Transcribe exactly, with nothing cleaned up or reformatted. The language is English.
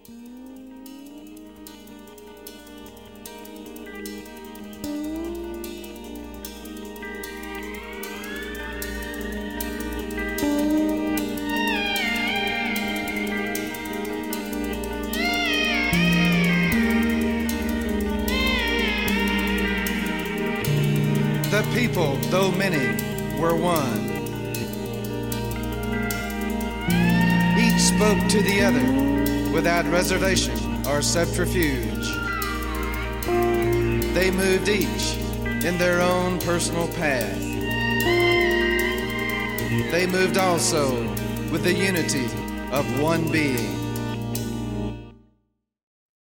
The people, though many, were one. Each spoke to the other without reservation or subterfuge. They moved each in their own personal path. They moved also with the unity of one being.